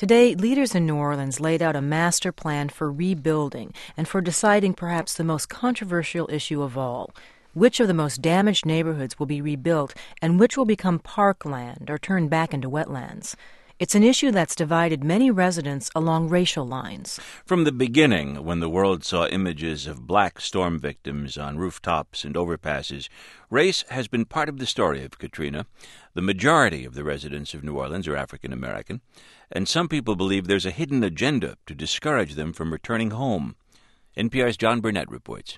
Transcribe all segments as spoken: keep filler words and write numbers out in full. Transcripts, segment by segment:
Today, leaders in New Orleans laid out a master plan for rebuilding and for deciding perhaps the most controversial issue of all. Which of the most damaged neighborhoods will be rebuilt and which will become parkland or turned back into wetlands? It's an issue that's divided many residents along racial lines. From the beginning, when the world saw images of black storm victims on rooftops and overpasses, race has been part of the story of Katrina. The majority of the residents of New Orleans are African American, and some people believe there's a hidden agenda to discourage them from returning home. N P R's John Burnett reports.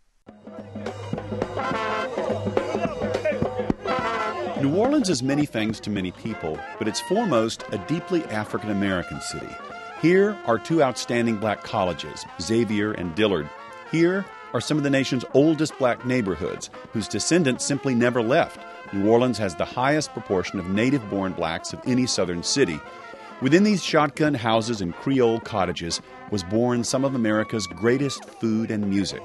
New Orleans is many things to many people, but it's foremost a deeply African-American city. Here are two outstanding black colleges, Xavier and Dillard. Here are some of the nation's oldest black neighborhoods, whose descendants simply never left. New Orleans has the highest proportion of native-born blacks of any southern city. Within these shotgun houses and Creole cottages was born some of America's greatest food and music.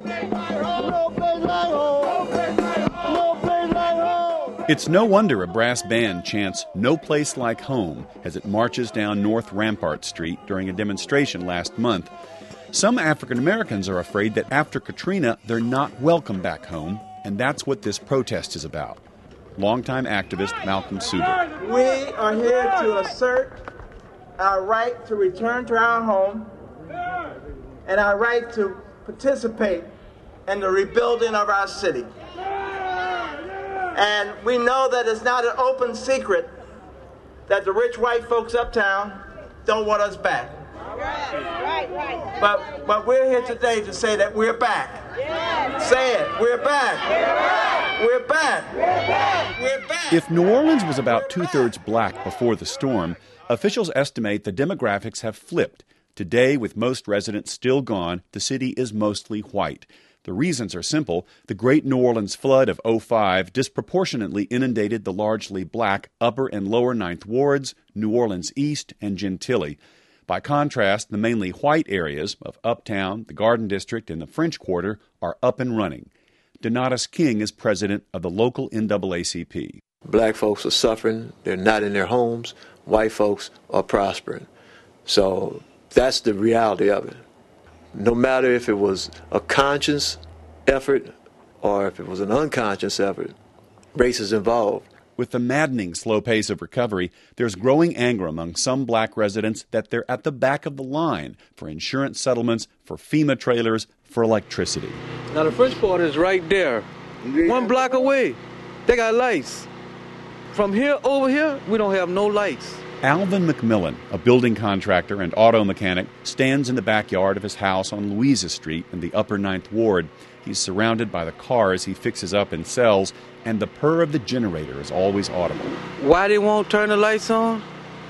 It's no wonder a brass band chants "No Place Like Home" as it marches down North Rampart Street during a demonstration last month. Some African Americans are afraid that after Katrina, they're not welcome back home, and that's what this protest is about. Longtime activist Malcolm Suber. We are here to assert our right to return to our home and our right to participate in the rebuilding of our city. And we know that it's not an open secret that the rich white folks uptown don't want us back. Right, right. But but we're here today to say that we're back. Yes. Say it, we're back. We're back. We're back. We're back. If New Orleans was about two-thirds black before the storm, officials estimate the demographics have flipped. Today, with most residents still gone, the city is mostly white. The reasons are simple. The Great New Orleans flood of oh five disproportionately inundated the largely black Upper and Lower Ninth Wards, New Orleans East, and Gentilly. By contrast, the mainly white areas of Uptown, the Garden District, and the French Quarter are up and running. Donatus King is president of the local N double A C P. Black folks are suffering. They're not in their homes. White folks are prospering. So that's the reality of it. No matter if it was a conscious effort or if it was an unconscious effort, race is involved. With the maddening slow pace of recovery, there's growing anger among some black residents that they're at the back of the line for insurance settlements, for FEMA trailers, for electricity. Now the French Quarter is right there, one block away. They got lights. From here over here, we don't have no lights. Alvin McMillan, a building contractor and auto mechanic, stands in the backyard of his house on Louisa Street in the Upper Ninth Ward. He's surrounded by the cars he fixes up and sells, and the purr of the generator is always audible. Why they won't turn the lights on?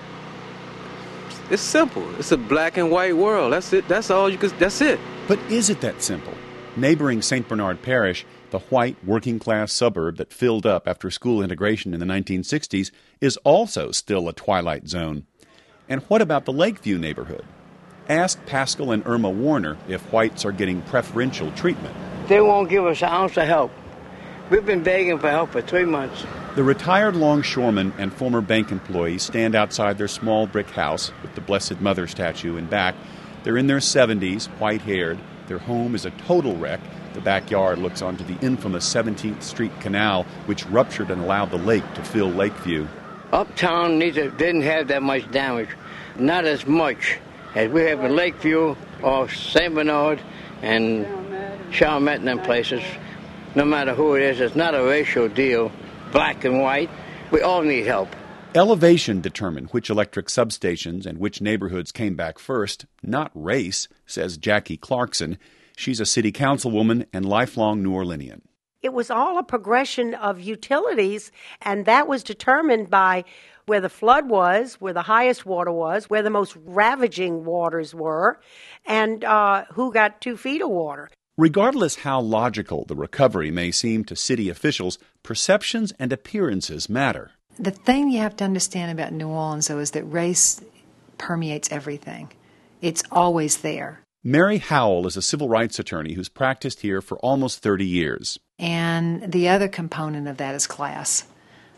It's simple. It's a black and white world. That's it. That's all you could. That's it. But is it that simple? Neighboring Saint Bernard Parish, the white working-class suburb that filled up after school integration in the nineteen sixties, is also still a twilight zone. And what about the Lakeview neighborhood? Ask Pascal and Irma Warner if whites are getting preferential treatment. They won't give us an ounce of help. We've been begging for help for three months. The retired longshoremen and former bank employees stand outside their small brick house with the Blessed Mother statue in back. They're in their seventies, white-haired. Their home is a total wreck. The backyard looks onto the infamous seventeenth Street Canal, which ruptured and allowed the lake to fill Lakeview. Uptown neither didn't have that much damage, not as much as we have in Lakeview or Saint Bernard and Chalmette and them places. No matter who it is, it's not a racial deal, black and white. We all need help. Elevation determined which electric substations and which neighborhoods came back first, not race, says Jackie Clarkson. She's a city councilwoman and lifelong New Orleanian. It was all a progression of utilities, and that was determined by where the flood was, where the highest water was, where the most ravaging waters were, and uh, who got two feet of water. Regardless how logical the recovery may seem to city officials, perceptions and appearances matter. The thing you have to understand about New Orleans, though, is that race permeates everything. It's always there. Mary Howell is a civil rights attorney who's practiced here for almost thirty years. And the other component of that is class.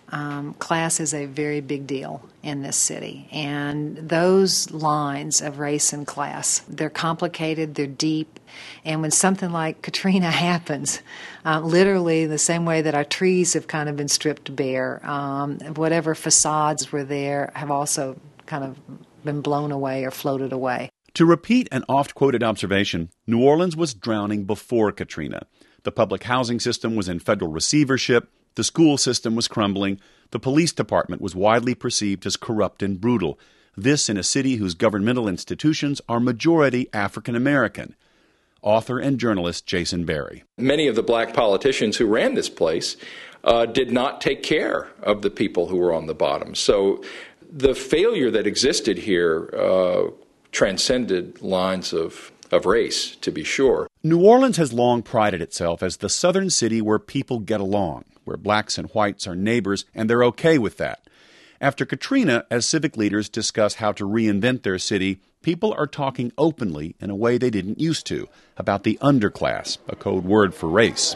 Um, class is a very big deal in this city, and those lines of race and class, they're complicated, they're deep, and when something like Katrina happens, uh, literally the same way that our trees have kind of been stripped bare, um, whatever facades were there have also kind of been blown away or floated away. To repeat an oft-quoted observation, New Orleans was drowning before Katrina. The public housing system was in federal receivership, the school system was crumbling, the police department was widely perceived as corrupt and brutal. This in a city whose governmental institutions are majority African American. Author and journalist Jason Berry. Many of the black politicians who ran this place uh, did not take care of the people who were on the bottom. So the failure that existed here uh, transcended lines of, of race, to be sure. New Orleans has long prided itself as the southern city where people get along, where blacks and whites are neighbors, and they're okay with that. After Katrina, as civic leaders discuss how to reinvent their city, people are talking openly in a way they didn't used to about the underclass, a code word for race.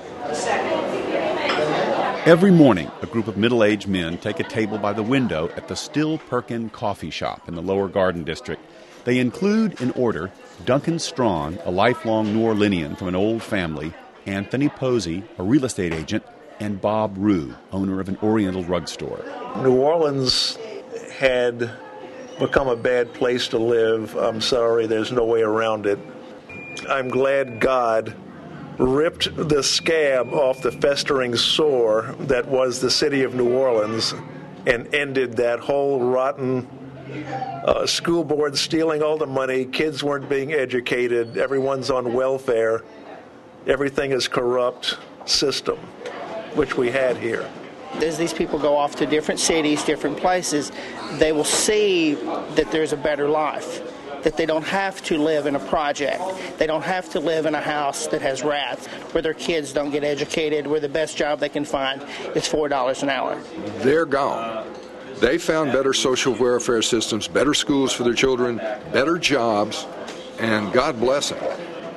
Every morning, a group of middle-aged men take a table by the window at the Still Perkin Coffee Shop in the Lower Garden District. They include, in order, Duncan Strong, a lifelong New Orleanian from an old family, Anthony Posey, a real estate agent, and Bob Rue, owner of an Oriental rug store. New Orleans had become a bad place to live. I'm sorry, there's no way around it. I'm glad God ripped the scab off the festering sore that was the city of New Orleans and ended that whole rotten uh, school board stealing all the money. Kids weren't being educated. Everyone's on welfare. Everything is corrupt system, which we had here. As these people go off to different cities, different places, they will see that there's a better life, that they don't have to live in a project. They don't have to live in a house that has rats, where their kids don't get educated, where the best job they can find is four dollars an hour. They're gone. They found better social welfare systems, better schools for their children, better jobs, and God bless them.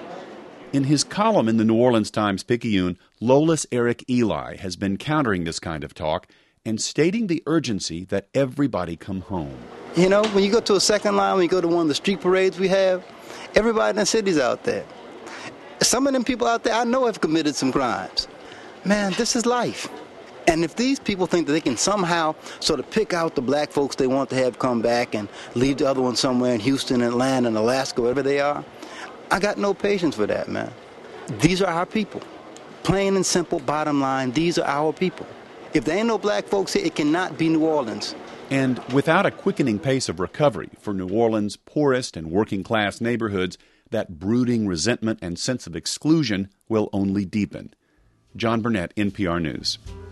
In his column in the New Orleans Times-Picayune, Lolis Eric Eli has been countering this kind of talk and stating the urgency that everybody come home. You know, when you go to a second line, when you go to one of the street parades we have, everybody in the city's out there. Some of them people out there I know have committed some crimes. Man, this is life. And if these people think that they can somehow sort of pick out the black folks they want to have come back and leave the other ones somewhere in Houston, Atlanta, and Alaska, wherever they are, I got no patience for that, man. These are our people. Plain and simple, bottom line, these are our people. If there ain't no black folks here, it cannot be New Orleans. And without a quickening pace of recovery for New Orleans' poorest and working-class neighborhoods, that brooding resentment and sense of exclusion will only deepen. John Burnett, N P R News.